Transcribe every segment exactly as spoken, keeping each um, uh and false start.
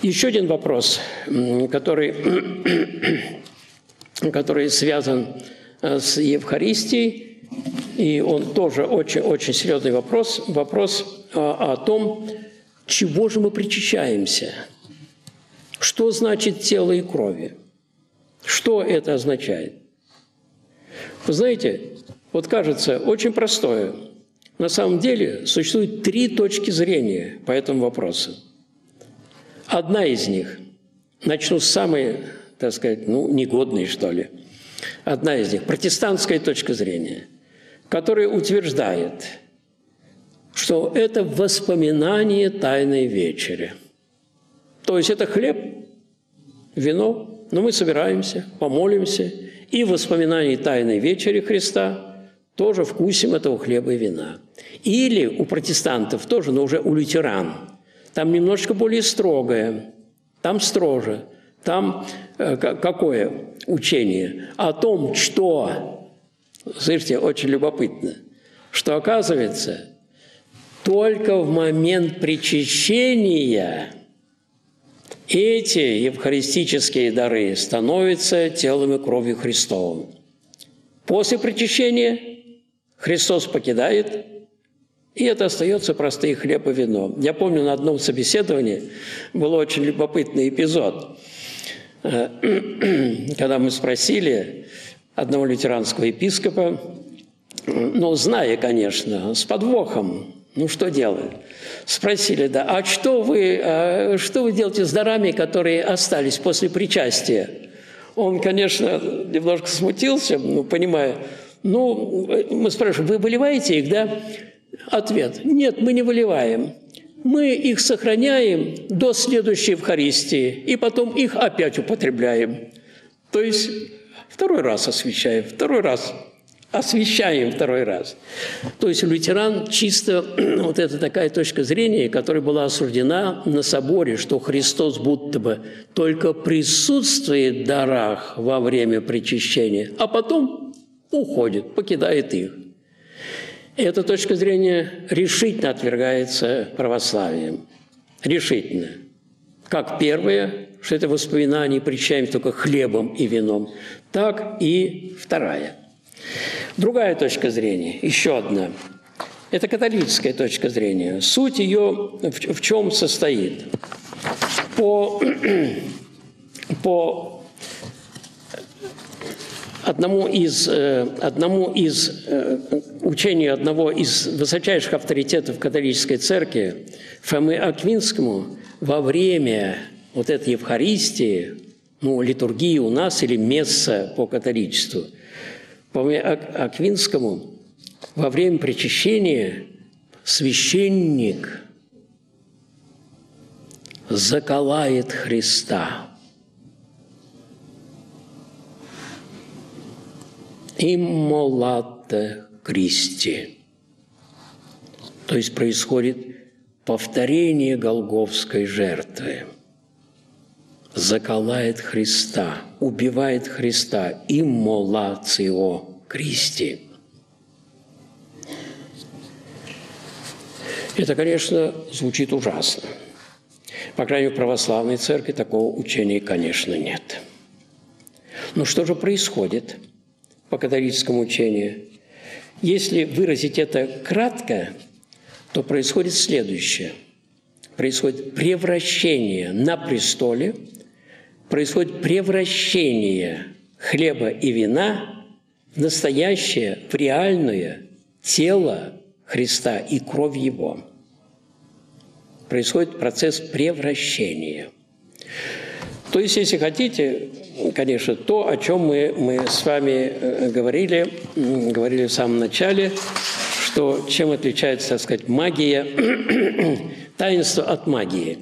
Еще один вопрос, который, который связан с Евхаристией, и он тоже очень-очень серьезный вопрос, вопрос о, о том, чего же мы причащаемся, что значит тело и крови, что это означает. Вы знаете, вот кажется, очень простое. На самом деле существует три точки зрения по этому вопросу. Одна из них, начну с самой, так сказать, ну, негодной, что ли. Одна из них – протестантская точка зрения, которая утверждает, что это воспоминание Тайной Вечери. То есть это хлеб, вино, но мы собираемся, помолимся, и в воспоминании Тайной Вечери Христа тоже вкусим этого хлеба и вина. Или у протестантов тоже, но уже у лютеран, там немножко более строгое, там строже, там э, какое учение? О том, что, слышите, очень любопытно, что оказывается, только в момент причащения эти евхаристические дары становятся телом и кровью Христовым. После причащения Христос покидает, и это остается простые хлеб и вино. Я помню, на одном собеседовании был очень любопытный эпизод, когда мы спросили одного лютеранского епископа, ну, зная, конечно, с подвохом, ну, что делать? Спросили, да, а что вы, а что вы делаете с дарами, которые остались после причастия? Он, конечно, немножко смутился, ну, понимая, ну, мы спрашиваем, вы выливаете их, да? Ответ, нет, мы не выливаем. Мы их сохраняем до следующей Евхаристии, и потом их опять употребляем. То есть второй раз освящаем, второй раз освящаем второй раз. То есть у лютеран чисто вот это такая точка зрения, которая была осуждена на соборе, что Христос будто бы только присутствует в дарах во время причащения, а потом уходит, покидает их. Эта точка зрения решительно отвергается православием. Решительно. Как первое, что это воспоминание причащаемся только хлебом и вином, так и вторая. Другая точка зрения, еще одна, это католическая точка зрения. Суть ее в, в чем состоит? По, по одному из, одному из учений одного из высочайших авторитетов католической церкви, Фомы Аквинскому, во время вот этой Евхаристии, ну, литургии у нас или месса по католичеству, Фоме Аквинскому во время причащения священник заколает Христа. Immolate Christi. То есть происходит повторение голгофской жертвы. Заколает Христа, убивает Христа. Immolатio Christi. Это, конечно, звучит ужасно. По крайней мере, в православной церкви такого учения, конечно, нет. Но что же происходит по католическому учению? Если выразить это кратко, то происходит следующее. Происходит превращение на престоле, происходит превращение хлеба и вина в настоящее, в реальное тело Христа и кровь Его. Происходит процесс превращения. То есть, если хотите, конечно, то, о чем мы, мы с вами говорили, говорили в самом начале, что чем отличается, так сказать, магия, таинство от магии.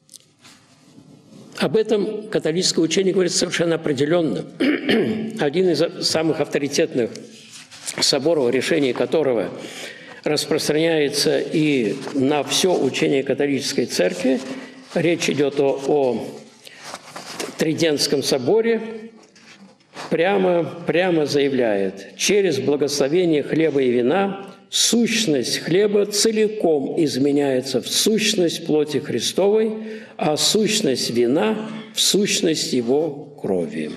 Об этом католическое учение говорит совершенно определенно. Один из самых авторитетных соборов, решение которого распространяется и на все учение католической церкви, речь идет о, о Тридентском соборе, прямо, прямо заявляет: через благословение хлеба и вина сущность хлеба целиком изменяется в сущность плоти Христовой, а сущность вина – в сущность Его крови.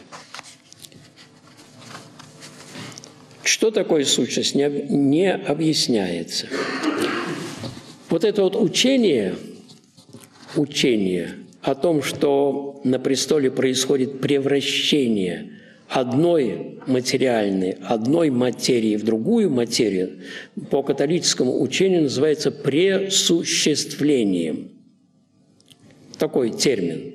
Что такое сущность, не, не объясняется. Вот это вот учение, учение о том, что на престоле происходит превращение одной материальной, одной материи в другую материю, по католическому учению называется пресуществлением. Такой термин.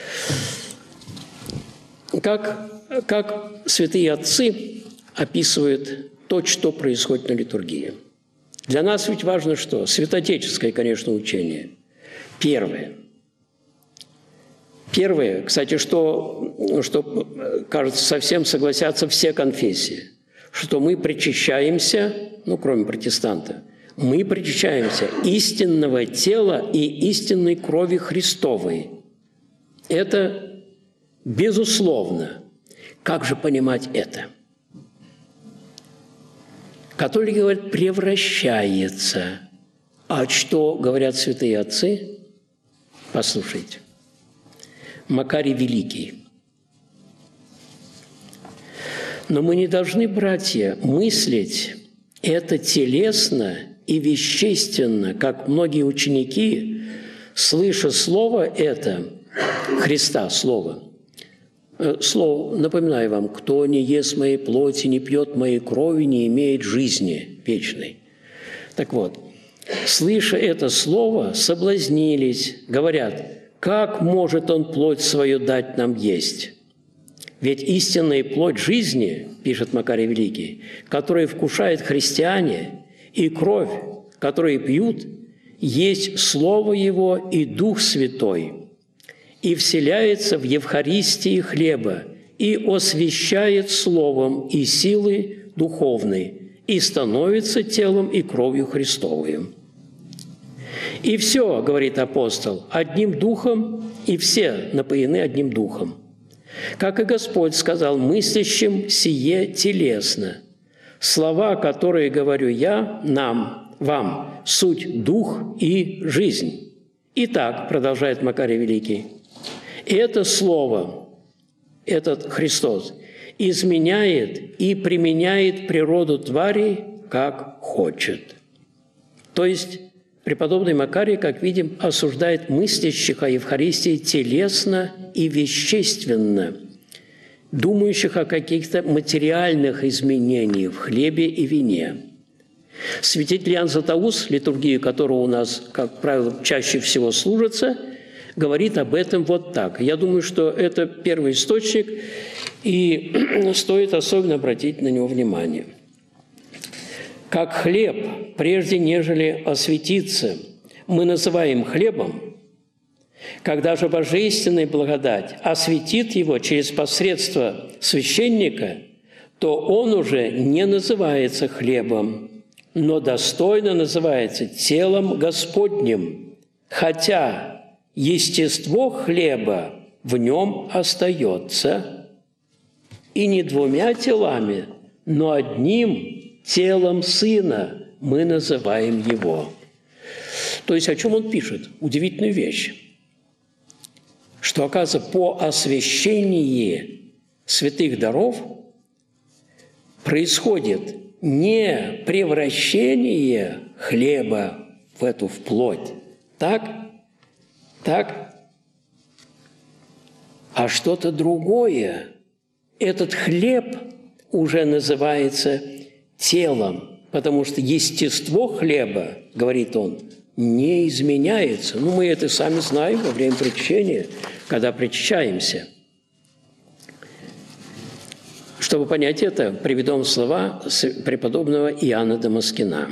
Как, как святые отцы описывают то, что происходит на литургии. Для нас ведь важно что? Святоотеческое, конечно, учение. Первое. Первое, кстати, что, что, кажется, совсем согласятся все конфессии, что мы причащаемся, ну, кроме протестанта, мы причащаемся истинного тела и истинной крови Христовой. Это безусловно. Как же понимать это? Католики говорят, превращается. А что говорят святые отцы? Послушайте. Макарий Великий. Но мы не должны, братья, мыслить это телесно и вещественно, как многие ученики, слыша слово это, Христа, слово, слово, напоминаю вам, кто не ест моей плоти, не пьет моей крови, не имеет жизни вечной. Так вот, слыша это слово, соблазнились, говорят, как может он плоть свою дать нам есть? Ведь истинная плоть жизни, пишет Макарий Великий, которую вкушают христиане, и кровь, которую пьют, есть Слово Его и Дух Святой, и вселяется в Евхаристии хлеба, и освящает Словом и силой духовной, и становится телом и кровью Христовой. И все, говорит апостол, одним духом, и все напоены одним духом. Как и Господь сказал мыслящим сие телесно. Слова, которые говорю я, нам, вам, суть дух и жизнь. Итак, продолжает Макарий Великий, это слово, этот Христос, изменяет и применяет природу твари, как хочет. То есть преподобный Макарий, как видим, осуждает мыслящих о Евхаристии телесно и вещественно, думающих о каких-то материальных изменениях в хлебе и вине. Святитель Иоанн Златоуст, литургию которого у нас, как правило, чаще всего служится, говорит об этом вот так. Я думаю, что это первый источник, и стоит особенно обратить на него внимание. Как хлеб, прежде нежели осветиться, мы называем хлебом, когда же божественная благодать осветит его через посредство священника, то он уже не называется хлебом, но достойно называется телом Господним, хотя естество хлеба в нем остается, и не двумя телами, но одним телом Сына мы называем Его. То есть о чем он пишет? Удивительную вещь. Что, оказывается, по освящении святых даров происходит не превращение хлеба в эту в плоть, так, так, а что-то другое. Этот хлеб уже называется телом, потому что естество хлеба, говорит он, не изменяется. Ну, мы это сами знаем во время причащения, когда причащаемся. Чтобы понять это, приведем слова преподобного Иоанна Дамаскина.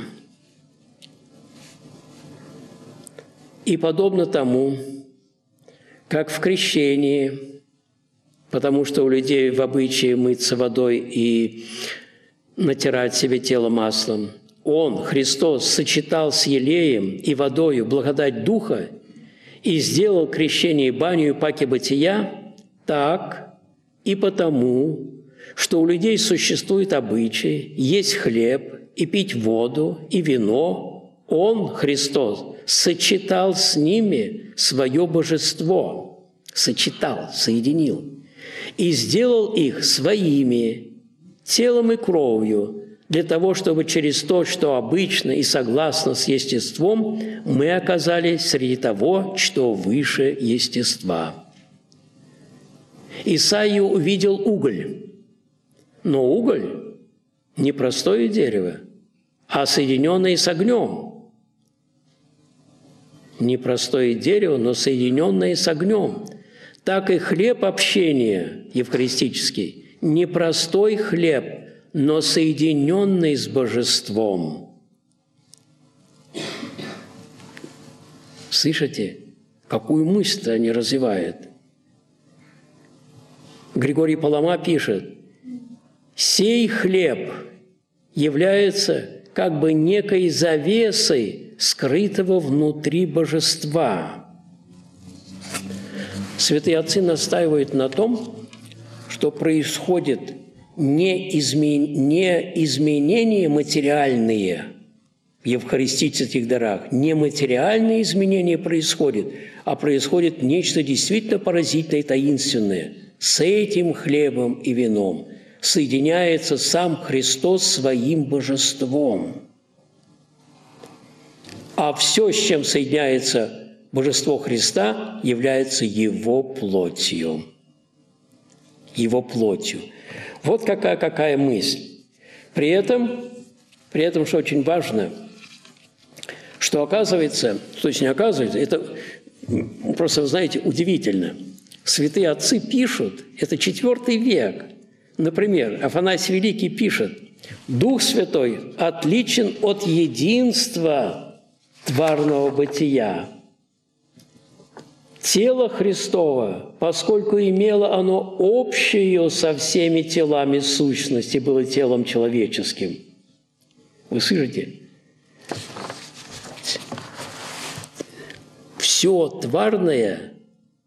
«И подобно тому, как в крещении, потому что у людей в обычае мыться водой и натирать себе тело маслом, Он, Христос, сочетал с елеем и водою благодать Духа и сделал крещение и баню паки бытия, так и потому, что у людей существует обычай есть хлеб и пить воду, и вино, Он, Христос, сочетал с ними свое божество, сочетал, соединил, и сделал их своими телом и кровью, для того, чтобы через то, что обычно и согласно с естеством, мы оказались среди того, что выше естества. Исаия увидел уголь, но уголь – не простое дерево, а соединенное с огнем. Не простое дерево, но соединенное с огнем. Так и хлеб общения евхаристический – не простой хлеб, но соединенный с божеством. Слышите, какую мысль они развивают? Григорий Палама пишет: «Сей хлеб является как бы некой завесой, скрытого внутри божества». Святые отцы настаивают на том, что происходит не, измен... не изменения материальные в евхаристических дарах, не материальные изменения происходят, а происходит нечто действительно поразительное и таинственное. С этим хлебом и вином соединяется сам Христос своим божеством. А все, с чем соединяется божество Христа, является Его плотью. Его плотью. Вот какая, какая мысль. При этом, при этом, что очень важно, что оказывается, то есть не оказывается, это просто, вы знаете, удивительно. Святые отцы пишут, это четвёртый век. Например, Афанасий Великий пишет: «Дух Святой отличен от единства тварного бытия. Тело Христово, поскольку имело оно общее со всеми телами сущности, было телом человеческим». Вы слышите? Все тварное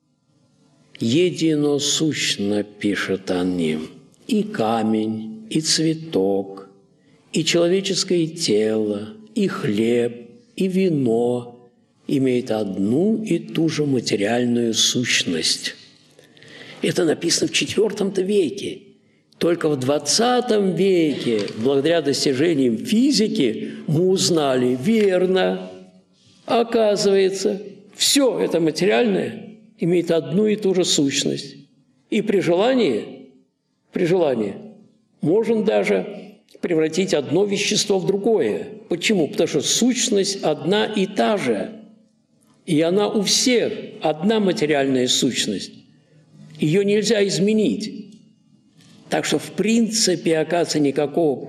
единосущно, пишет они. И камень, и цветок, и человеческое тело, и хлеб, и вино имеет одну и ту же материальную сущность. Это написано в четвёртом-то веке. Только в двадцатом веке, благодаря достижениям физики, мы узнали, верно, оказывается, все это материальное имеет одну и ту же сущность. И при желании, при желании можно даже превратить одно вещество в другое. Почему? Потому что сущность одна и та же. И она у всех одна материальная сущность. Ее нельзя изменить. Так что, в принципе, оказывается, никакого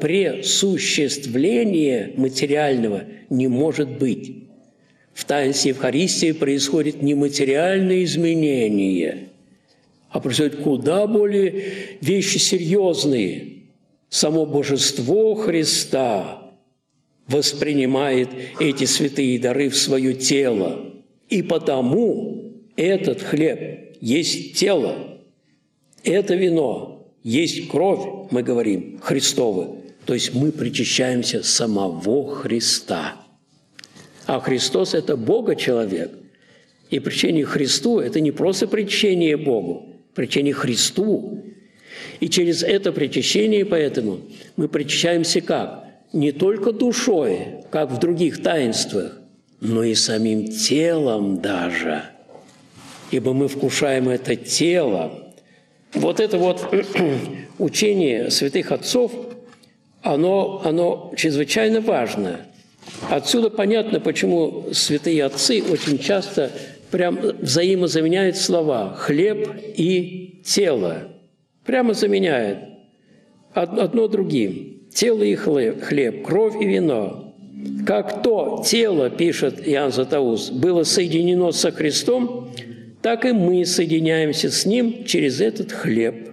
пресуществления материального не может быть. В таинстве Евхаристии происходит не материальное изменение, а происходят куда более вещи серьезные. Само божество Христа воспринимает эти святые дары в свое тело. И потому этот хлеб есть тело, это вино есть кровь, мы говорим, Христова. То есть мы причащаемся самого Христа. А Христос – это Бога-человек. И причащение Христу – это не просто причащение Богу, причащение Христу. И через это причащение, поэтому, мы причащаемся как? Не только душой, как в других таинствах, но и самим телом даже. Ибо мы вкушаем это тело. Вот это вот учение святых отцов, оно, оно чрезвычайно важно. Отсюда понятно, почему святые отцы очень часто прям взаимозаменяют слова «хлеб» и «тело». Прямо заменяют одно другим. Тело и хлеб, хлеб, кровь и вино. Как то тело, пишет Иоанн Златоуст, было соединено со Христом, так и мы соединяемся с Ним через этот хлеб.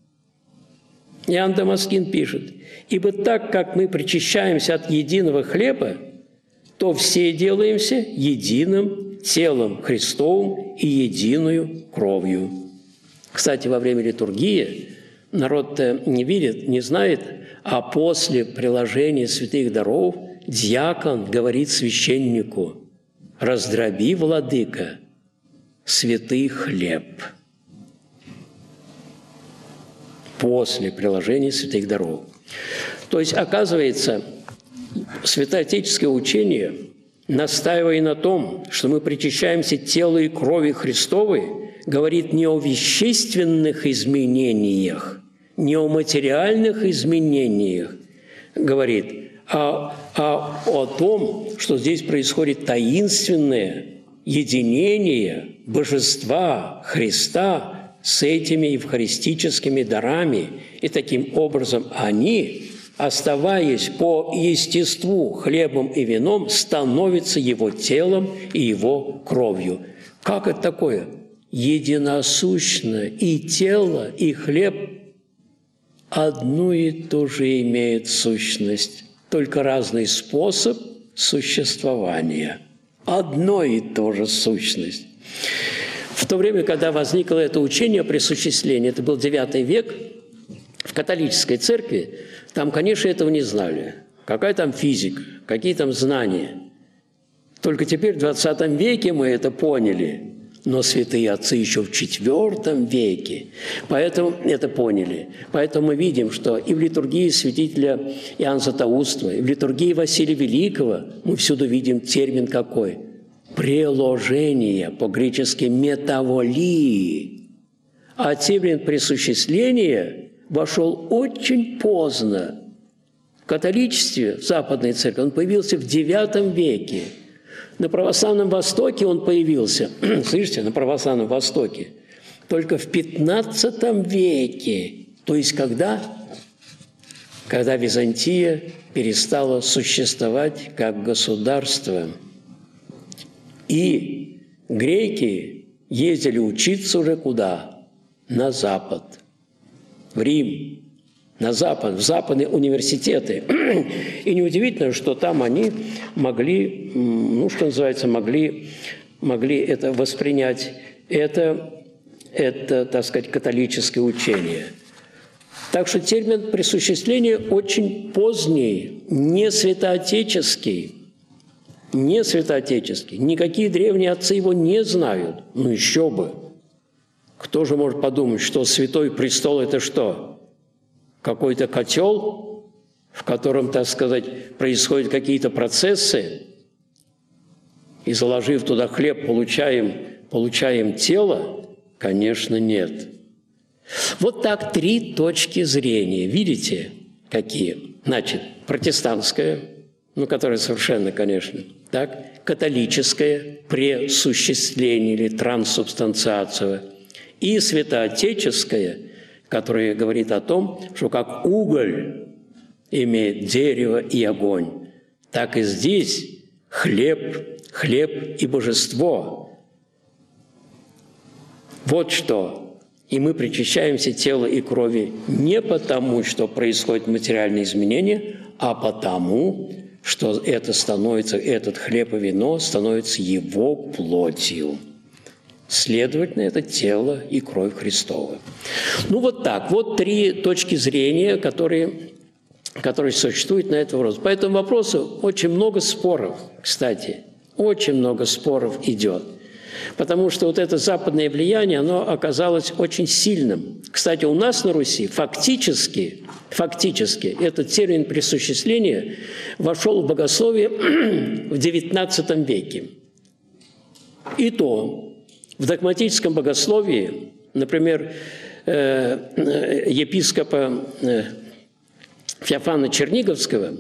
Иоанн Дамаскин пишет: «Ибо так, как мы причащаемся от единого хлеба, то все делаемся единым телом Христовым и единую кровью». Кстати, во время литургии народ-то не видит, не знает, а после приложения святых даров диакон говорит священнику: «Раздроби, владыка, святый хлеб». После приложения святых даров. То есть, оказывается, святоотеческое учение, настаивая на том, что мы причащаемся тела и крови Христовой, говорит не о вещественных изменениях, не о материальных изменениях, говорит, а, а о том, что здесь происходит таинственное единение Божества Христа с этими евхаристическими дарами, и таким образом они, оставаясь по естеству хлебом и вином, становятся Его телом и Его кровью. Как это такое? Единосущно и тело, и хлеб одну и ту же имеют сущность, только разный способ существования. Одно и то же сущность. В то время, когда возникло это учение о присуществлении, это был девятый век, в католической церкви, там, конечно, этого не знали. Какая там физика, какие там знания. Только теперь, в двадцатом веке, мы это поняли. Но святые отцы еще в четвёртом веке поэтому это поняли. Поэтому мы видим, что и в литургии святителя Иоанна Златоустова, и в литургии Василия Великого мы всюду видим термин какой? Преложение, по-гречески метаволии. А термин присуществления вошел очень поздно. В католичестве, в Западной Церкви, он появился в девятом веке. На православном Востоке он появился, слышите, на православном Востоке, только в пятнадцатом веке. То есть когда? Когда Византия перестала существовать как государство. И греки ездили учиться уже куда? На Запад, в Рим, на Запад, в западные университеты. И неудивительно, что там они могли, ну, что называется, могли, могли это воспринять. Это, это, так сказать, католическое учение. Так что термин присуществления очень поздний, не святоотеческий. Не святоотеческий. Никакие древние отцы его не знают. Ну еще бы. Кто же может подумать, что Святой Престол – это что? Какой-то котел, в котором, так сказать, происходят какие-то процессы, и, заложив туда хлеб, получаем, получаем тело? Конечно, нет. Вот так три точки зрения. Видите, какие? Значит, протестантская, ну, которая совершенно, конечно, так, католическая, пресуществление или трансубстанциация, и святоотеческая, которая говорит о том, что как уголь имеет дерево и огонь, так и здесь хлеб, хлеб и божество. Вот что. И мы причащаемся тела и крови не потому, что происходят материальные изменения, а потому, что это становится, этот хлеб и вино становится Его плотью. Следовательно, это тело и кровь Христова. Ну вот так, вот три точки зрения, которые, которые существуют на этот вопрос. По этому вопросу очень много споров, кстати, очень много споров идет. Потому что вот это западное влияние, оно оказалось очень сильным. Кстати, у нас на Руси фактически, фактически этот термин присуществления вошел в богословие в девятнадцатом веке. И то в догматическом богословии, например, епископа Феофана Черниговского,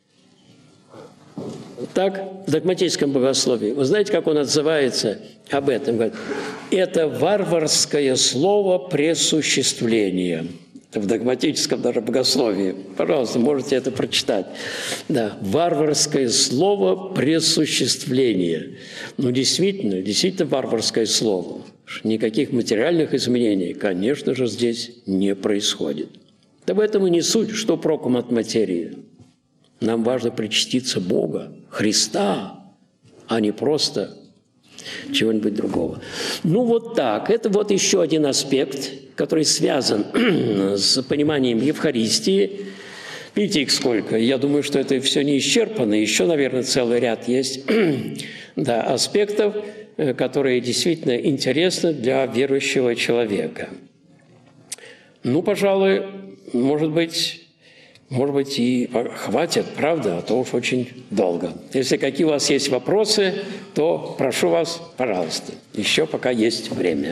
так, в догматическом богословии, вы знаете, как он отзывается об этом? Говорит, это варварское слово пресуществления. Это в догматическом даже богословии. Пожалуйста, можете это прочитать. Да, варварское слово пресуществления. Ну, действительно, действительно варварское слово. Никаких материальных изменений, конечно же, здесь не происходит. Да в этом и не суть, что проком от материи. Нам важно причаститься Бога, Христа, а не просто чего-нибудь другого. Ну вот так. Это вот еще один аспект, который связан с пониманием Евхаристии. Видите, их сколько. Я думаю, что это все не исчерпано. Еще, наверное, целый ряд есть да, аспектов, которые действительно интересны для верующего человека. Ну, пожалуй, может быть, может быть, и хватит, правда, а то уж очень долго. Если какие у вас есть вопросы, то прошу вас, пожалуйста, еще пока есть время.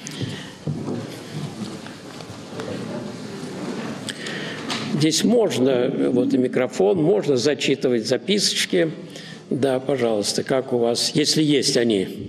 Здесь можно, вот и микрофон, можно зачитывать записочки. Да, пожалуйста, как у вас, если есть они?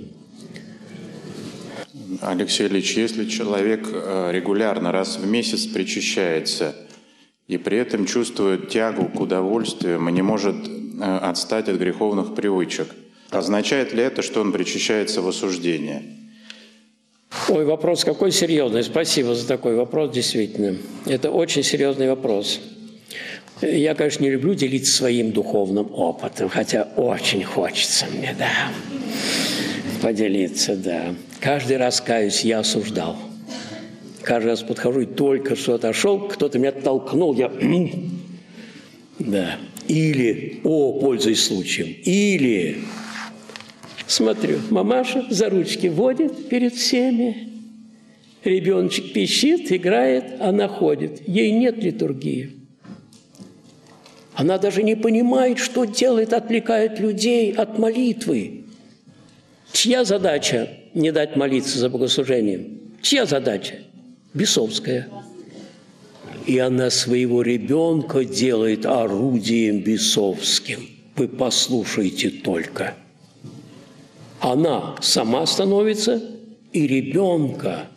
Алексей Ильич, если человек регулярно раз в месяц причащается и при этом чувствует тягу к удовольствиям и не может отстать от греховных привычек, означает ли это, что он причащается в осуждение? Ой, вопрос какой серьезный. Спасибо за такой вопрос, действительно. Это очень серьезный вопрос. Я, конечно, не люблю делиться своим духовным опытом, хотя очень хочется мне, да, поделиться, да. Каждый раз, каюсь, я осуждал. Каждый раз подхожу и только что отошел, кто-то меня толкнул, я... Да. Или, о, пользуясь случаем, или... Смотрю, мамаша за ручки водит перед всеми. Ребеночек пищит, играет, она ходит. Ей нет литургии. Она даже не понимает, что делает, отвлекает людей от молитвы. Чья задача не дать молиться за богослужением? Чья задача? Бесовская. И она своего ребенка делает орудием бесовским. Вы послушайте только. Она сама становится и ребенка.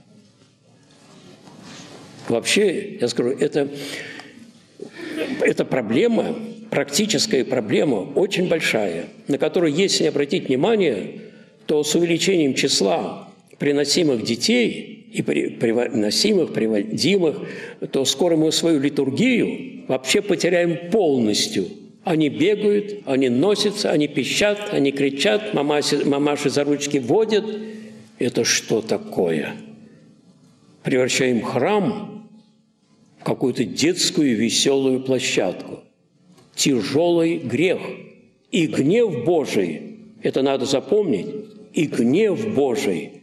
Вообще, я скажу, это, это проблема, практическая проблема, очень большая, на которую, если обратить внимание, то с увеличением числа приносимых детей и приносимых, приводимых, то скоро мы свою литургию вообще потеряем полностью. Они бегают, они носятся, они пищат, они кричат, мамаши, мамаши за ручки водят. Это что такое? Превращаем храм в какую-то детскую веселую площадку. Тяжелый грех. И гнев Божий, это надо запомнить, и гнев Божий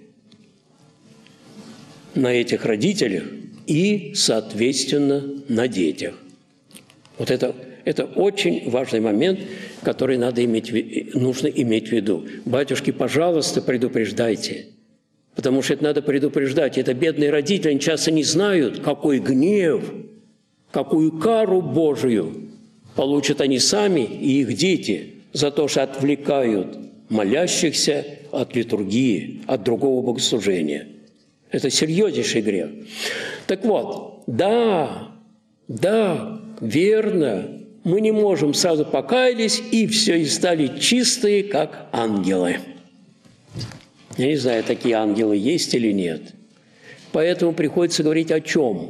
на этих родителях и, соответственно, на детях. Вот это Это очень важный момент, который надо иметь, нужно иметь в виду. Батюшки, пожалуйста, предупреждайте. Потому что это надо предупреждать. Это бедные родители, они часто не знают, какой гнев, какую кару Божию получат они сами и их дети за то, что отвлекают молящихся от литургии, от другого богослужения. Это серьезнейший грех. Так вот, да, да, верно, мы не можем сразу покаялись, и все, и стали чистые, как ангелы. Я не знаю, такие ангелы есть или нет. Поэтому приходится говорить о чем?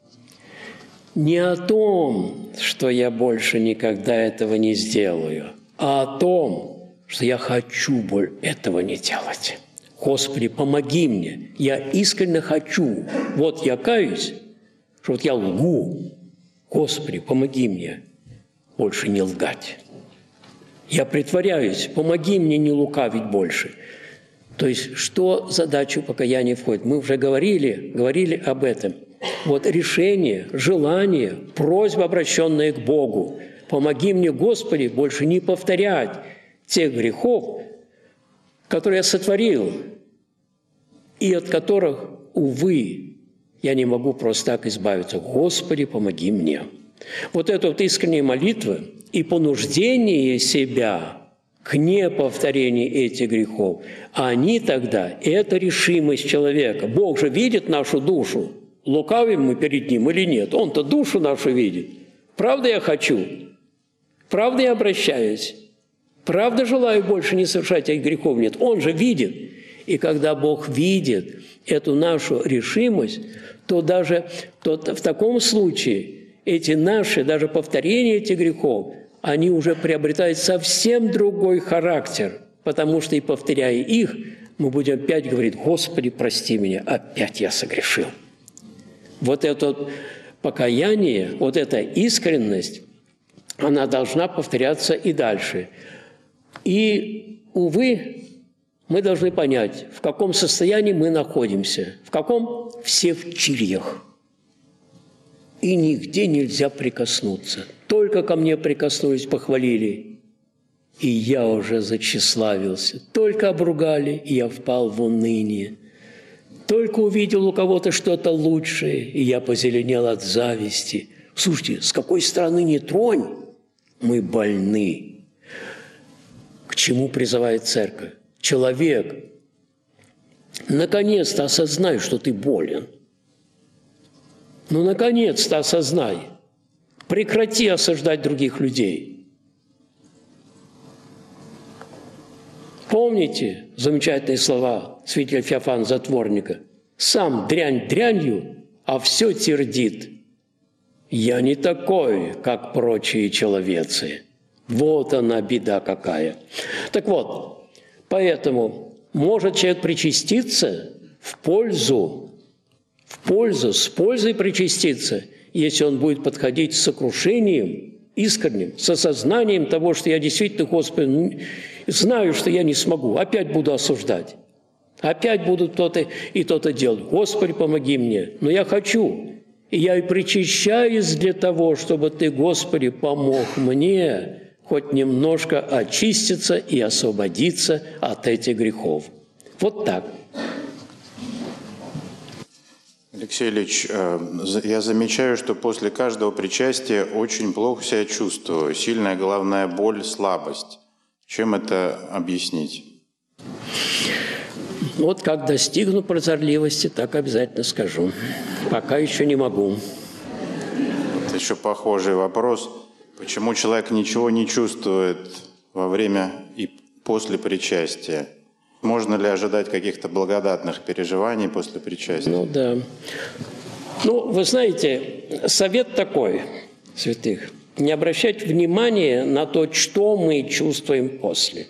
Не о том, что я больше никогда этого не сделаю, а о том, что я хочу этого не делать. Господи, помоги мне, я искренне хочу. Вот я каюсь, что вот я лгу. Господи, помоги мне больше не лгать. Я притворяюсь, помоги мне не лукавить больше. То есть, что задачу покаяния входит? Мы уже говорили, говорили об этом. Вот решение, желание, просьба, обращенная к Богу. Помоги мне, Господи, больше не повторять тех грехов, которые я сотворил, и от которых, увы, я не могу просто так избавиться. Господи, помоги мне. Вот эта вот искренняя молитва и понуждение себя к неповторению этих грехов, они тогда, это решимость человека. Бог же видит нашу душу. Лукавим мы перед Ним или нет? Он-то душу нашу видит. Правда я хочу? Правда я обращаюсь? Правда желаю больше не совершать этих грехов? Нет. Он же видит. И когда Бог видит эту нашу решимость, то даже то в таком случае эти наши, даже повторения этих грехов, они уже приобретают совсем другой характер, потому что и повторяя их, мы будем опять говорить: «Господи, прости меня, опять я согрешил». Вот это покаяние, вот эта искренность, она должна повторяться и дальше. И, увы, мы должны понять, в каком состоянии мы находимся. В каком? Все в чирьях. И нигде нельзя прикоснуться. Только ко мне прикоснулись, похвалили, и я уже зачеславился. Только обругали, и я впал в уныние. Только увидел у кого-то что-то лучшее, и я позеленел от зависти. Слушайте, с какой стороны ни тронь, мы больны. К чему призывает церковь? Человек, наконец-то осознай, что ты болен. Ну, наконец-то осознай. Прекрати осуждать других людей. Помните замечательные слова святителя Феофана Затворника? «Сам дрянь дрянью, а все тердит. Я не такой, как прочие человецы». Вот она беда какая. Так вот, поэтому может человек причаститься в пользу, в пользу, с пользой причаститься, если он будет подходить с сокрушением, искренним, с осознанием того, что я действительно, Господи, знаю, что я не смогу, опять буду осуждать, опять буду то-то и то-то делать. Господи, помоги мне, но я хочу, и я и причащаюсь для того, чтобы Ты, Господи, помог мне хоть немножко очиститься и освободиться от этих грехов. Вот так. Алексей Ильич, я замечаю, что после каждого причастия очень плохо себя чувствую. Сильная головная боль, слабость. Чем это объяснить? Вот как достигну прозорливости, так обязательно скажу. Пока еще не могу. Это еще похожий вопрос. Почему человек ничего не чувствует во время и после причастия? Можно ли ожидать каких-то благодатных переживаний после причастия? Ну да. Ну, вы знаете, совет такой, святых, не обращать внимания на то, что мы чувствуем после.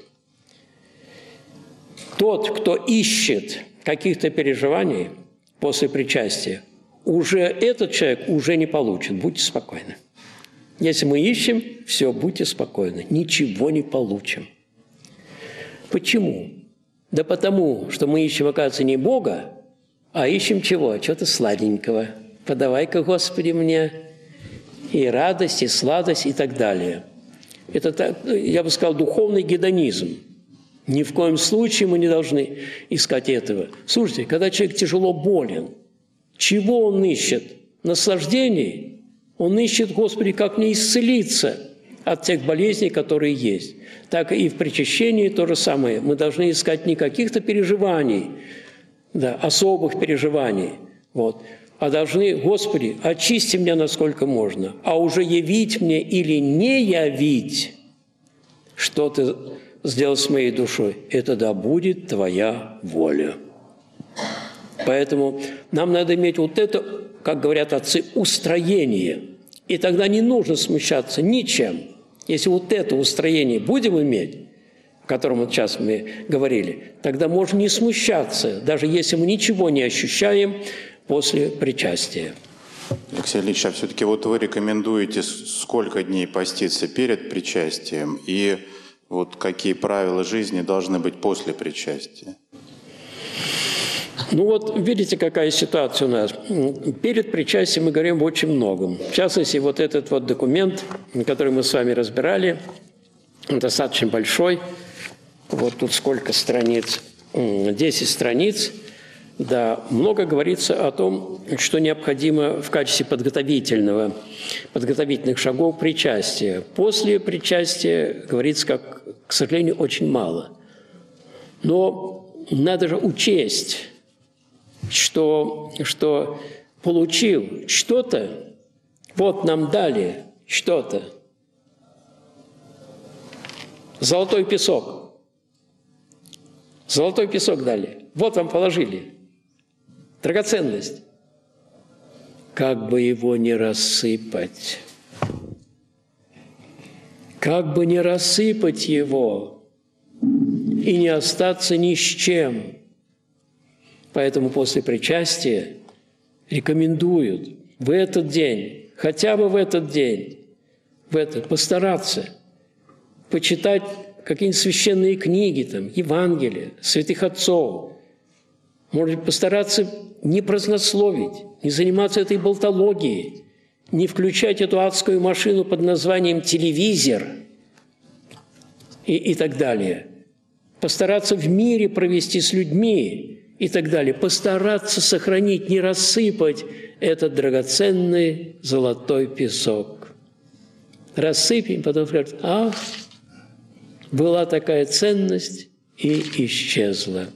Тот, кто ищет каких-то переживаний после причастия, уже этот человек уже не получит. Будьте спокойны. Если мы ищем, все, будьте спокойны, ничего не получим. Почему? Да потому, что мы ищем, оказывается, не Бога, а ищем чего? Чего-то сладенького. Подавай-ка, Господи, мне и радость, и сладость, и так далее. Это, я бы сказал, духовный гедонизм. Ни в коем случае мы не должны искать этого. Слушайте, когда человек тяжело болен, чего он ищет? Наслаждений? Он ищет, Господи, как мне исцелиться от тех болезней, которые есть. Так и в причащении то же самое. Мы должны искать не каких-то переживаний, да, особых переживаний, вот, а должны, Господи, очисти меня насколько можно, а уже явить мне или не явить, что Ты сделал с моей душой, это да будет Твоя воля. Поэтому нам надо иметь вот это, как говорят отцы, устроение. И тогда не нужно смущаться ничем. Если вот это устроение будем иметь, о котором вот сейчас мы говорили, тогда можно не смущаться, даже если мы ничего не ощущаем после причастия. Алексей Ильич, а все-таки вот вы рекомендуете сколько дней поститься перед причастием и вот какие правила жизни должны быть после причастия? Ну вот, видите, какая ситуация у нас. Перед причастием мы говорим о очень многом. В частности, вот этот вот документ, который мы с вами разбирали, он достаточно большой. Вот тут сколько страниц? десять страниц. Да, много говорится о том, что необходимо в качестве подготовительного, подготовительных шагов причастия. После причастия говорится, как, к сожалению, очень мало. Но надо же учесть, что, что получив что-то, вот нам дали что-то. Золотой песок. Золотой песок дали. Вот вам положили. Драгоценность. Как бы его не рассыпать. Как бы не рассыпать его и не остаться ни с чем. Поэтому после причастия рекомендуют в этот день, хотя бы в этот день, в это, постараться, почитать какие-нибудь священные книги, там, Евангелия, святых отцов. Может быть, постараться не празднословить, не заниматься этой болтологией, не включать эту адскую машину под названием телевизор и, и так далее. Постараться в мире провести с людьми и так далее. Постараться сохранить, не рассыпать этот драгоценный золотой песок. Рассыпем, потом скажут, а, была такая ценность и исчезла.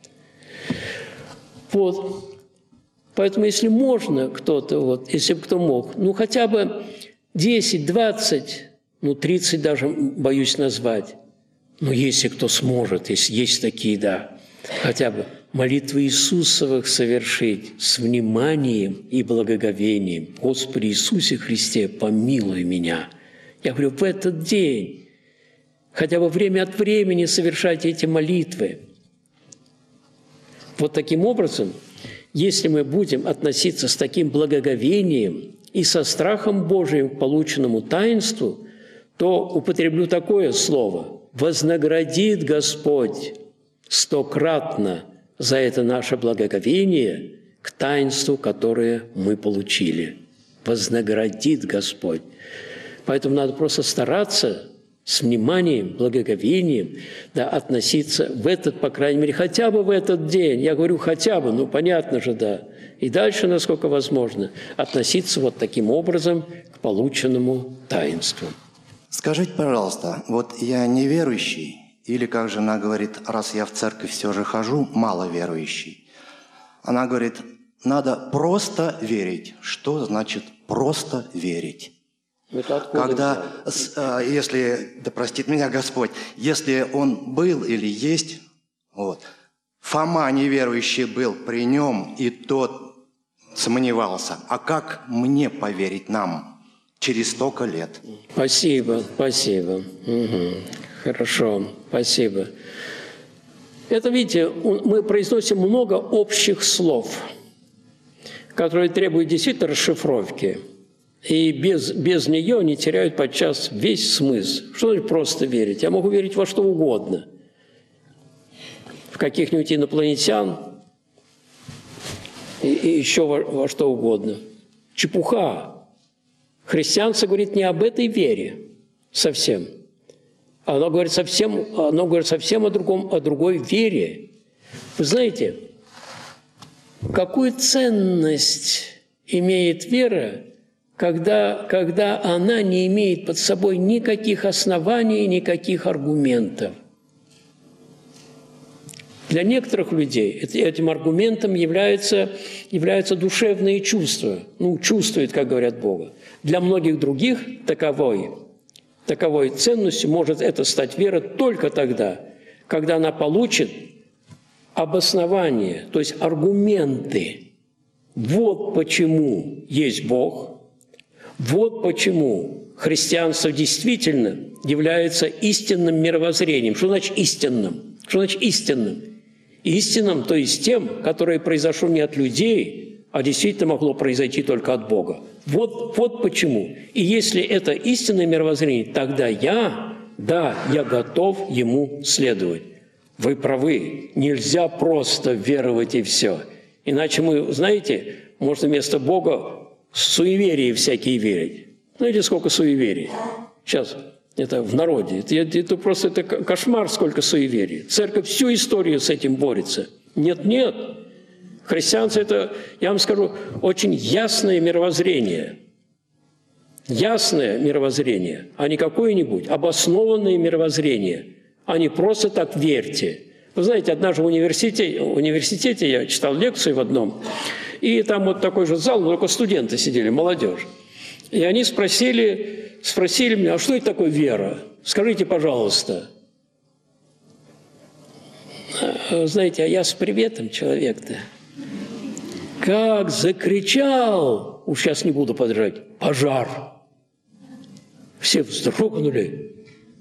Вот. Поэтому, если можно кто-то, вот, если бы кто мог, ну, хотя бы десять, двадцать, ну, тридцать даже боюсь назвать, но если кто сможет, если есть такие, да, хотя бы молитвы Иисусовых совершить с вниманием и благоговением. Господи Иисусе Христе, помилуй меня. Я говорю, в этот день, хотя бы время от времени совершайте эти молитвы. Вот таким образом, если мы будем относиться с таким благоговением и со страхом Божиим к полученному таинству, то употреблю такое слово: «Вознаградит Господь стократно за это наше благоговение к таинству, которое мы получили». Вознаградит Господь. Поэтому надо просто стараться с вниманием, благоговением, да, относиться в этот, по крайней мере, хотя бы в этот день, я говорю хотя бы, ну понятно же, да, и дальше, насколько возможно, относиться вот таким образом к полученному таинству. Скажите, пожалуйста, вот я неверующий, или, как жена говорит, раз я в церковь все же хожу, маловерующий. Она говорит, надо просто верить. Что значит просто верить? Когда, с, если, да простит меня Господь, если он был или есть, вот, Фома неверующий был при нем, и тот сомневался. А как мне поверить нам через столько лет? Спасибо, спасибо. Угу. Хорошо, спасибо. Это, видите, мы произносим много общих слов, которые требуют действительно расшифровки. И без, без нее они теряют подчас весь смысл. Что значит просто верить? Я могу верить во что угодно. В каких-нибудь инопланетян и, и еще во, во что угодно. Чепуха. Христианство говорит не об этой вере совсем. Оно говорит совсем, оно говорит совсем о, другом, о другой вере. Вы знаете, какую ценность имеет вера, Когда, когда она не имеет под собой никаких оснований, никаких аргументов. Для некоторых людей этим аргументом являются, являются душевные чувства. Ну, чувствуют, как говорят Бога. Для многих других таковой, таковой ценностью может это стать вера только тогда, когда она получит обоснование, то есть аргументы. Вот почему есть Бог. Вот почему христианство действительно является истинным мировоззрением. Что значит истинным? Что значит истинным? Истинным, то есть тем, которое произошло не от людей, а действительно могло произойти только от Бога. Вот, вот почему. И если это истинное мировоззрение, тогда я, да, я готов ему следовать. Вы правы, нельзя просто веровать и все. Иначе мы, знаете, можно вместо Бога суеверия всякие верить. Знаете, сколько суеверий? Сейчас, это в народе. Это, это просто это кошмар, сколько суеверий. Церковь всю историю с этим борется. Нет, нет. Христианство – это, я вам скажу, очень ясное мировоззрение. Ясное мировоззрение, а не какое-нибудь обоснованное мировоззрение. А не просто так верьте. Вы знаете, однажды в университете, в университете я читал лекцию в одном, и там вот такой же зал, но только студенты сидели, молодежь. И они спросили, спросили меня, а что это такое вера? Скажите, пожалуйста. Знаете, а я с приветом человек-то. Как закричал, уж сейчас не буду подрать, пожар. Все вздрогнули.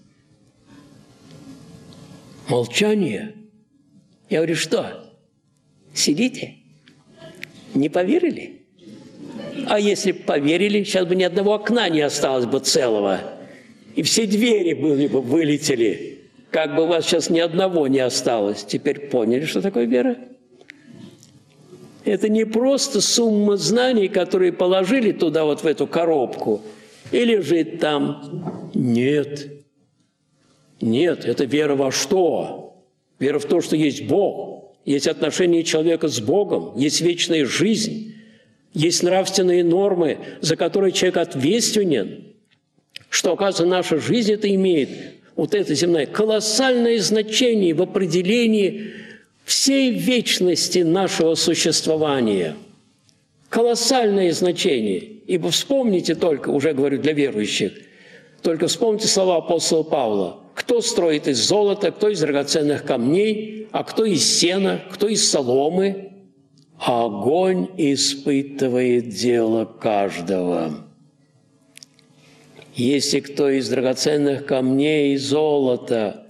Молчание. Я говорю, что, сидите? Не поверили? А если бы поверили, сейчас бы ни одного окна не осталось бы целого. и все двери были бы вылетели, как бы у вас сейчас ни одного не осталось. Теперь поняли, что такое вера? Это не просто сумма знаний, которые положили туда, вот в эту коробку, и лежит там. Нет. Нет, это вера во что? Вера в то, что есть Бог, есть отношения человека с Богом, есть вечная жизнь, есть нравственные нормы, за которые человек ответственен, что, оказывается, наша жизнь это имеет, вот это земное, колоссальное значение в определении всей вечности нашего существования. Колоссальное значение. Ибо вспомните только, уже говорю для верующих, только вспомните слова апостола Павла. Кто строит из золота, кто из драгоценных камней, а кто из сена, кто из соломы. А огонь испытывает дело каждого. Если кто из драгоценных камней и золота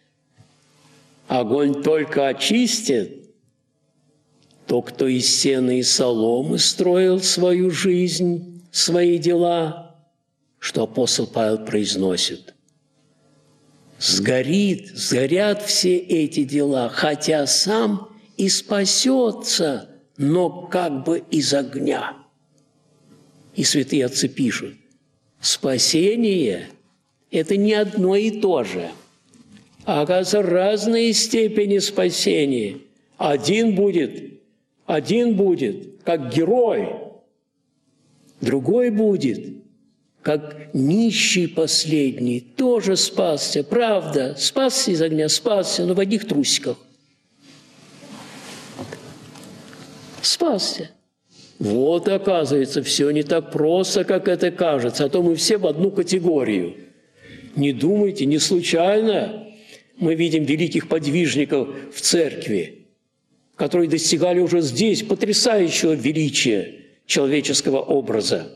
огонь только очистит, то кто из сена и соломы строил свою жизнь, свои дела, что апостол Павел произносит. Сгорит, сгорят все эти дела, хотя сам и спасется, но как бы из огня. И святые отцы пишут, спасение – это не одно и то же, а, оказывается, разные степени спасения. Один будет, один будет как герой, другой будет как нищий последний, тоже спасся, правда, спасся из огня, спасся, но в одних трусиках. Спасся. Вот, оказывается, все не так просто, как это кажется, а то мы все в одну категорию. Не думайте, не случайно мы видим великих подвижников в церкви, которые достигали уже здесь потрясающего величия человеческого образа.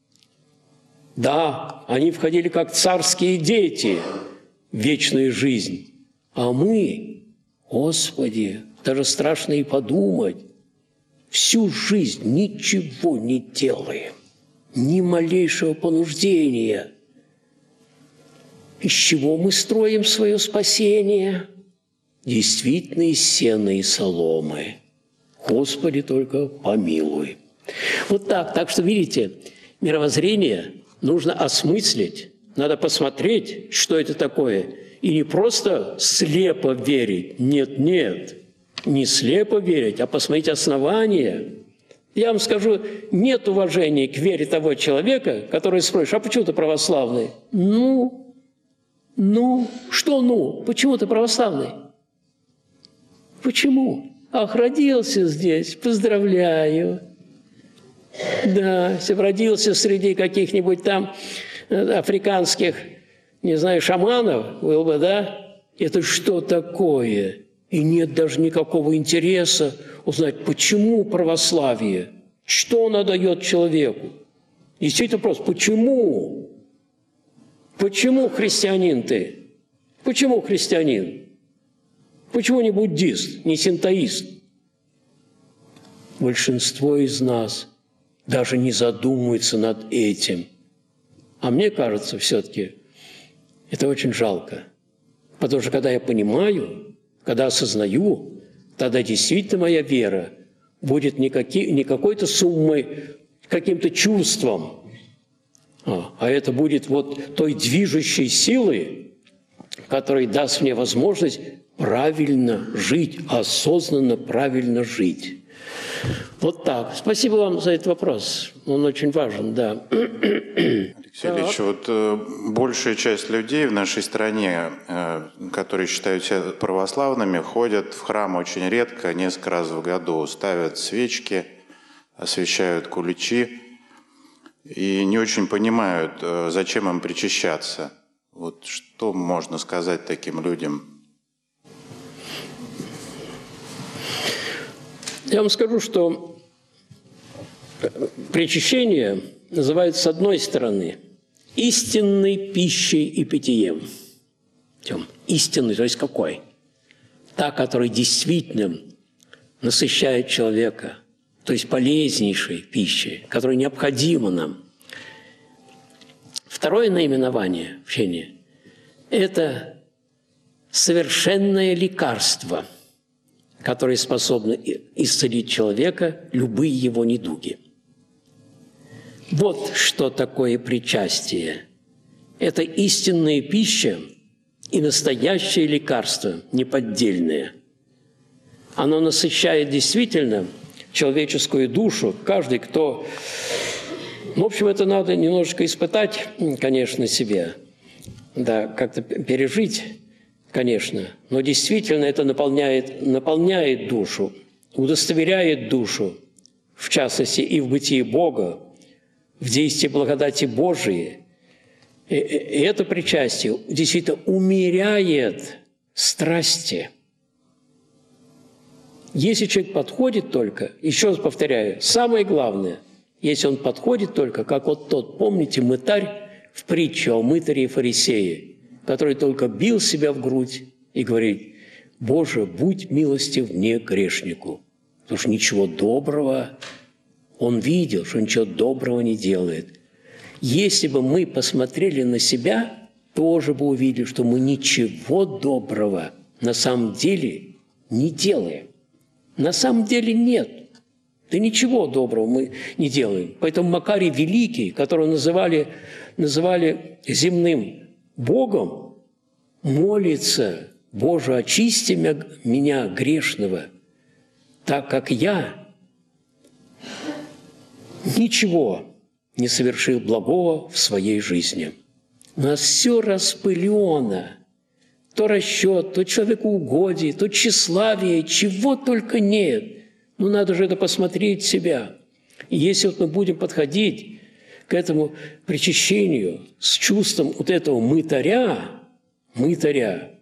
Да, они входили как царские дети в вечную жизнь, а мы, Господи, даже страшно и подумать, всю жизнь ничего не делаем, ни малейшего понуждения. Из чего мы строим свое спасение? Действительно, из сена и соломы. Господи, только помилуй. Вот так. Так что, видите, мировоззрение нужно осмыслить, надо посмотреть, что это такое. И не просто слепо верить. Нет, нет. Не слепо верить, а посмотреть основания. Я вам скажу, нет уважения к вере того человека, который спросишь, а почему ты православный? Ну, ну, что ну? Почему ты православный? Почему? Ах, родился здесь, поздравляю. Да, если бы родился среди каких-нибудь там африканских, не знаю, шаманов, был бы, да? Это что такое? И нет даже никакого интереса узнать, почему православие, что оно дает человеку. Действительно вопрос, почему? Почему христианин ты? Почему христианин? Почему не буддист, не синтоист? Большинство из нас даже не задумывается над этим. А мне кажется, все-таки это очень жалко. Потому что когда я понимаю, когда осознаю, тогда действительно моя вера будет не, каки, не какой-то суммой, каким-то чувством, а, а это будет вот той движущей силой, которая даст мне возможность правильно жить, осознанно правильно жить. Вот так. Спасибо вам за этот вопрос. Он очень важен, да. Алексей Ильич, вот э, большая часть людей в нашей стране, э, которые считают себя православными, ходят в храм очень редко, несколько раз в году, ставят свечки, освещают куличи и не очень понимают, э, зачем им причащаться. Вот что можно сказать таким людям? Я вам скажу, что причащение называется, с одной стороны, истинной пищей и питьем. Истинной, то есть какой? Та, которая действительно насыщает человека, то есть полезнейшей пищей, которая необходима нам. Второе наименование общения – это совершенное лекарство, которое способно исцелить человека, любые его недуги. Вот что такое причастие. Это истинная пища и настоящее лекарство, неподдельное. Оно насыщает действительно человеческую душу. Каждый, кто... В общем, это надо немножечко испытать, конечно, себе. Да, как-то пережить, конечно. Но действительно это наполняет, наполняет душу, удостоверяет душу, в частности, и в бытии Бога, в действии благодати Божией. И это причастие действительно умеряет страсти. Если человек подходит только, еще раз повторяю, самое главное, если он подходит только, как вот тот, помните, мытарь в притче о мытаре и фарисее, который только бил себя в грудь и говорит: «Боже, будь милостив мне, грешнику». Потому что ничего доброго, он видел, что ничего доброго не делает. Если бы мы посмотрели на себя, тоже бы увидели, что мы ничего доброго на самом деле не делаем. На самом деле нет. Да ничего доброго мы не делаем. Поэтому Макарий Великий, которого называли, называли земным Богом, молится: «Боже, очисти меня, грешного, так как я ничего не совершил благого в своей жизни». У нас все распылено. То расчет, то человекоугодие, то тщеславие, чего только нет. Ну, надо же это посмотреть себя. И если вот мы будем подходить к этому причащению с чувством вот этого мытаря, мытаря,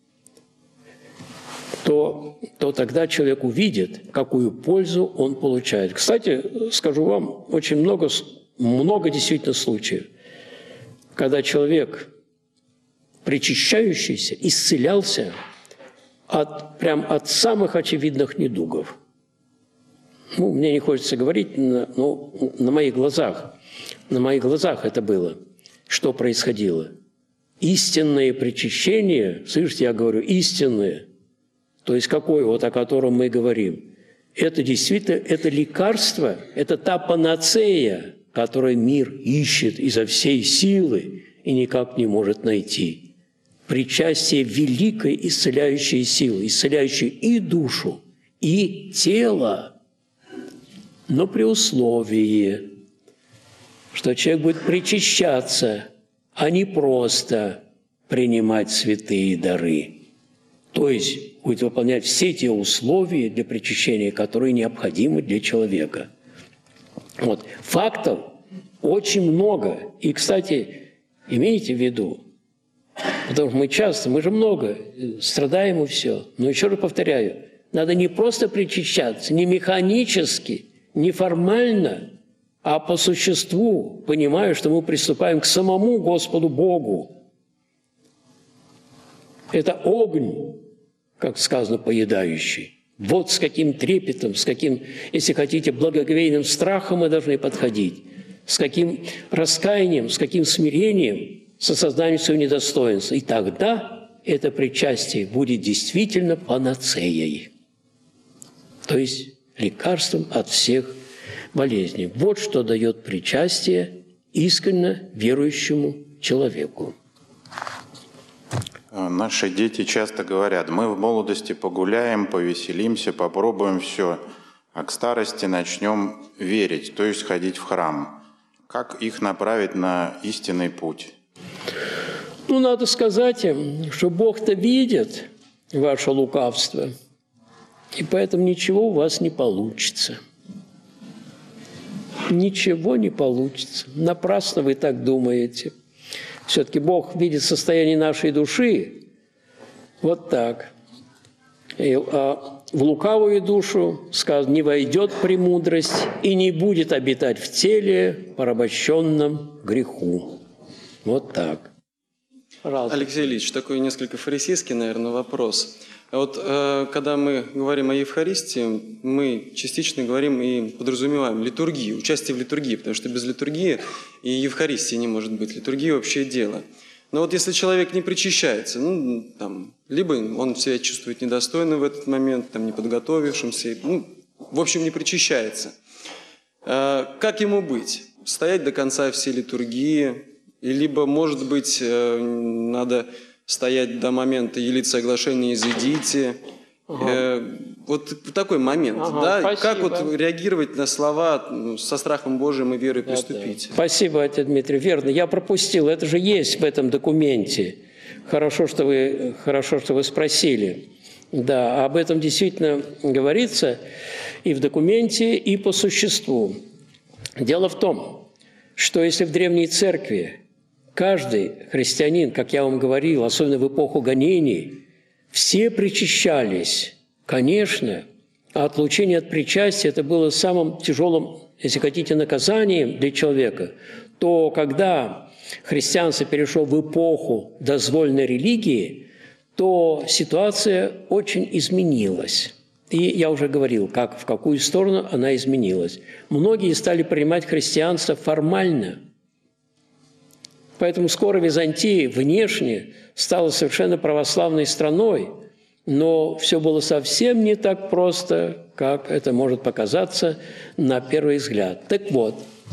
то, то тогда человек увидит, какую пользу он получает. Кстати, скажу вам, очень много, много действительно случаев, когда человек, причащающийся, исцелялся от, прям от самых очевидных недугов. Ну, мне не хочется говорить, но на моих глазах, на моих глазах это было. Что происходило? Истинное причащение, слышите, я говорю, истинное, то есть какое, вот о котором мы говорим, это действительно, это лекарство, это та панацея, которую мир ищет изо всей силы и никак не может найти. Причастие великой исцеляющей силы, исцеляющей и душу, и тело, но при условии, что человек будет причащаться, а не просто принимать святые дары. То есть будет выполнять все те условия для причащения, которые необходимы для человека. Вот. Фактов очень много. И, кстати, имейте в виду, потому что мы часто, мы же много страдаем и все. Но еще раз повторяю, надо не просто причащаться, не механически, не формально, а по существу, понимая, что мы приступаем к самому Господу Богу. Это огонь, как сказано, поедающий. Вот с каким трепетом, с каким, если хотите, благоговейным страхом мы должны подходить, с каким раскаянием, с каким смирением, с осознанием своего недостоинства. И тогда это причастие будет действительно панацеей, то есть лекарством от всех болезней. Вот что дает причастие искренне верующему человеку. Наши дети часто говорят: мы в молодости погуляем, повеселимся, попробуем все, а к старости начнем верить, то есть ходить в храм. Как их направить на истинный путь? Ну, надо сказать им, что Бог-то видит ваше лукавство, и поэтому ничего у вас не получится. Ничего не получится. Напрасно вы так думаете. Все-таки Бог видит состояние нашей души вот так. И, а в лукавую душу, сказано, не войдет премудрость и не будет обитать в теле, порабощенном греху. Вот так. Пожалуйста. Алексей Ильич, такой несколько фарисейский, наверное, вопрос. А вот э, когда мы говорим о Евхаристии, мы частично говорим и подразумеваем литургию, участие в литургии, потому что без литургии и Евхаристии не может быть. Литургия – общее дело. Но вот если человек не причащается, ну, там, либо он себя чувствует недостойным в этот момент, там, не подготовившимся, ну, в общем, не причащается. Э, как ему быть? Стоять до конца всей литургии, либо, может быть, э, надо... стоять до момента елит соглашения «изыдите». Ага. Э, вот такой момент. Ага, да? Как вот реагировать на слова ну, со страхом Божиим и верой да, приступить? Да. Спасибо, отец Дмитрий. Верно, я пропустил. Это же есть в этом документе. Хорошо, что вы, хорошо, что вы спросили. Да, об этом действительно говорится и в документе, и по существу. Дело в том, что если в Древней Церкви каждый христианин, как я вам говорил, особенно в эпоху гонений, все причащались, конечно, а отлучение от причастия – это было самым тяжелым, если хотите, наказанием для человека, то когда христианство перешло в эпоху дозволенной религии, то ситуация очень изменилась. И я уже говорил, как, в какую сторону она изменилась. Многие стали принимать христианство формально. Поэтому скоро Византия внешне стала совершенно православной страной, но все было совсем не так просто, как это может показаться на первый взгляд. Так вот,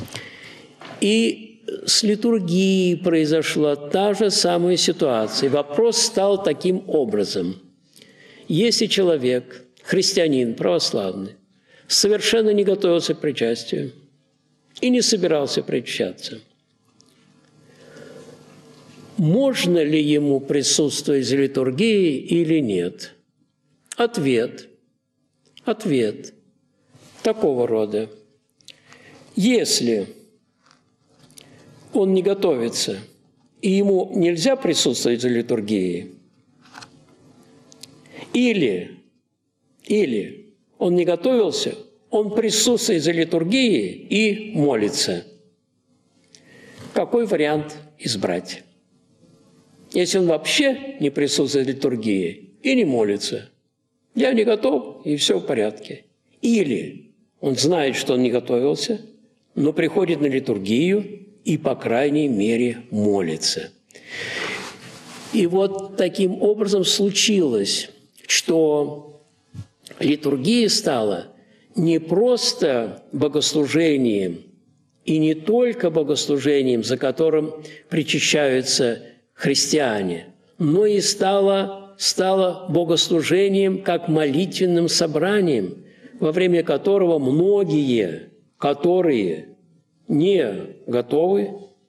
и с литургией произошла та же самая ситуация. Вопрос стал таким образом. Если человек, христианин, православный, совершенно не готовился к причастию и не собирался причащаться, можно ли ему присутствовать в литургии или нет? Ответ. Ответ такого рода. Если он не готовится, и ему нельзя присутствовать в литургии, или, или он не готовился, он присутствует в литургии и молится. Какой вариант избрать? Если он вообще не присутствует в литургии и не молится, я не готов, и все в порядке. Или он знает, что он не готовился, но приходит на литургию и, по крайней мере, молится. И вот таким образом случилось, что литургия стала не просто богослужением, и не только богослужением, за которым причащаются христиане, но и стало, стало богослужением как молитвенным собранием, во время которого многие, которые не готовы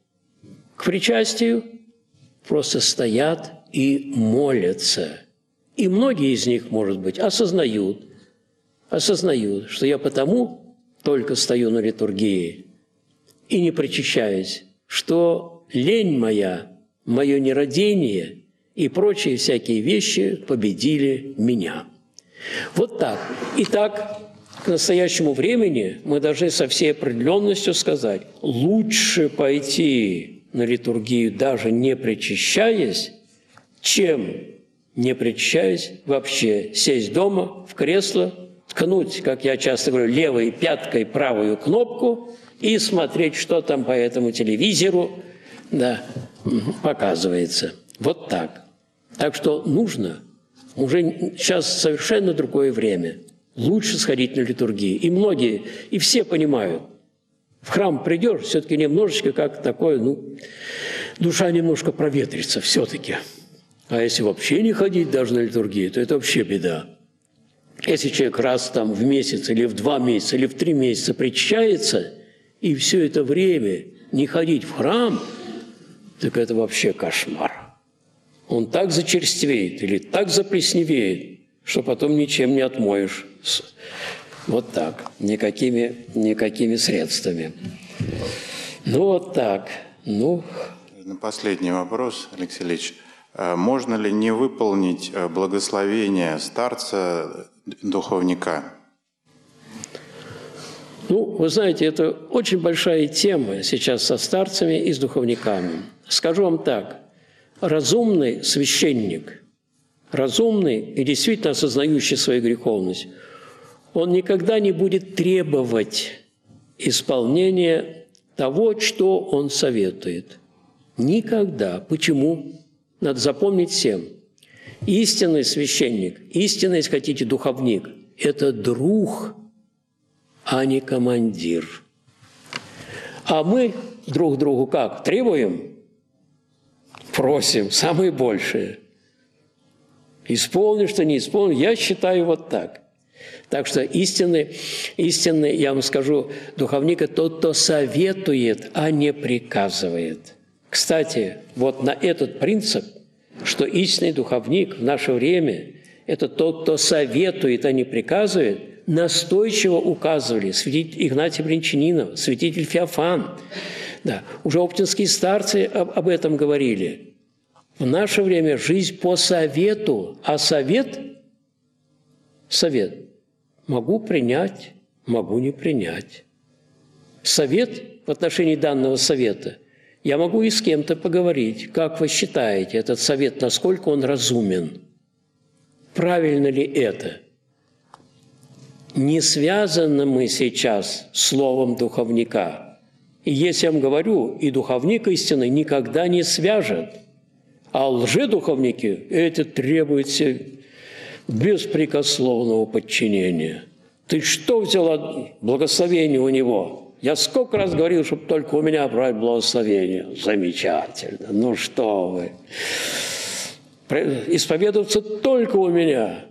к причастию, просто стоят и молятся. И многие из них, может быть, осознают, осознают, что я потому только стою на литургии и не причащаюсь, что лень моя, мое нерадение и прочие всякие вещи победили меня. Вот так. Итак, к настоящему времени мы должны со всей определенностью сказать, лучше пойти на литургию, даже не причащаясь, чем не причащаясь вообще, сесть дома в кресло, ткнуть, как я часто говорю, левой пяткой правую кнопку и смотреть, что там по этому телевизору, да, показывается. Вот так. Так что нужно, уже сейчас совершенно другое время, лучше сходить на литургию. И многие, и все понимают, в храм придешь, все-таки немножечко как такое, ну, душа немножко проветрится все-таки. А если вообще не ходить даже на литургию, то это вообще беда. Если человек раз там в месяц, или в два месяца, или в три месяца причащается, и все это время не ходить в храм, так это вообще кошмар. Он так зачерствеет или так заплесневеет, что потом ничем не отмоешь. Вот так, никакими, никакими средствами. Ну, вот так. Ну. Последний вопрос, Алексей Ильич. Можно ли не выполнить благословение старца-духовника? Ну, вы знаете, это очень большая тема сейчас со старцами и с духовниками. Скажу вам так. Разумный священник, разумный и действительно осознающий свою греховность, он никогда не будет требовать исполнения того, что он советует. Никогда. Почему? Надо запомнить всем. Истинный священник, истинный, если хотите, духовник – это друг, а не командир. А мы друг другу как? Требуем? Просим, самое большее. Исполни, что не исполни. Я считаю вот так. Так что истинный, истинный, я вам скажу, духовник – это тот, кто советует, а не приказывает. Кстати, вот на этот принцип, что истинный духовник в наше время – это тот, кто советует, а не приказывает, настойчиво указывали святитель Игнатий Брянчанинов, святитель Феофан. Да, уже оптинские старцы об, об этом говорили. В наше время жизнь по совету, а совет – совет – могу принять, могу не принять. Совет в отношении данного совета – я могу и с кем-то поговорить. Как вы считаете, этот совет, насколько он разумен? Правильно ли это? Не связаны мы сейчас словом духовника. И если я вам говорю, и духовник истинный никогда не свяжет. А лжедуховники, это требует беспрекословного подчинения. Ты что взяла благословение у него? Я сколько раз говорил, чтобы только у меня брать благословение. Замечательно. Ну что вы. Исповедоваться только у меня.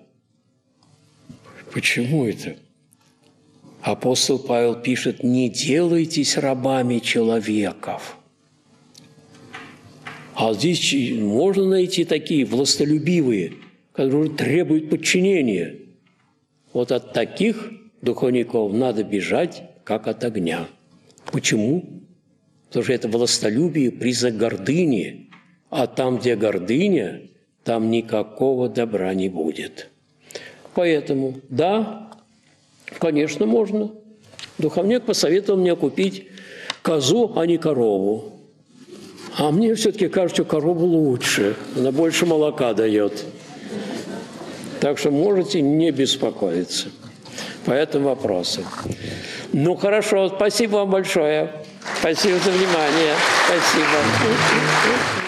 Почему это? Апостол Павел пишет: не делайтесь рабами человеков. А здесь можно найти такие властолюбивые, которые требуют подчинения. Вот от таких духовников надо бежать, как от огня. Почему? Потому что это властолюбие – признак гордыни, а там, где гордыня, там никакого добра не будет. Поэтому, да, конечно, можно. Духовник посоветовал мне купить козу, а не корову. А мне все-таки кажется, что корова лучше, она больше молока дает. Так что можете не беспокоиться по этому вопросу. Ну, хорошо, спасибо вам большое. Спасибо за внимание. Спасибо.